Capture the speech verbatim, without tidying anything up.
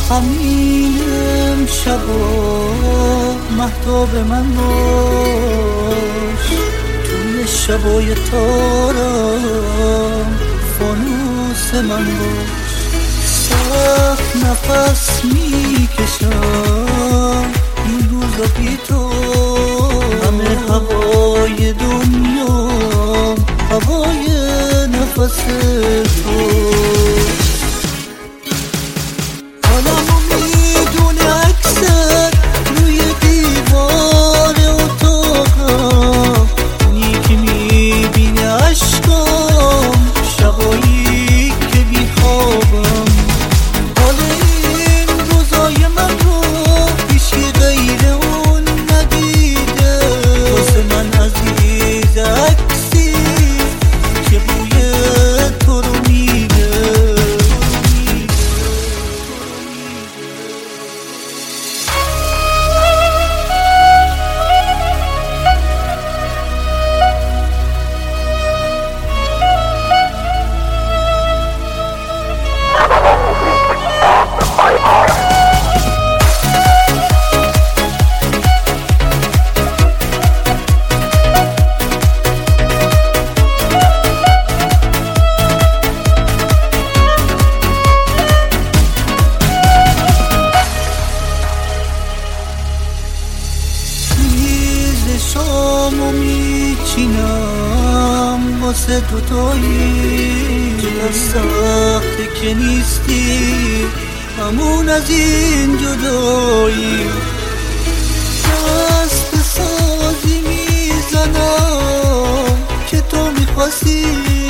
همین امشب و مهتاب من باش، توی شبای تارم فانوس من باش. سخت نفس میکشم این روزا بی تو، همه هوای دنیا هوای نفس تو. حالمو میدونه اکثر روی دیوار اتاقم، اونی که میبینه عشقام شبایی که بیخوابم. حال این روزای من رو هیچی غیر اون ندیده، واسه من عزیز عکسی که بوی تو رو میده. شامو میچینم واسه دوتایی، چقدر سخته که نیستی همون از این جدایی. دست سازی میزنم که تو میخواستی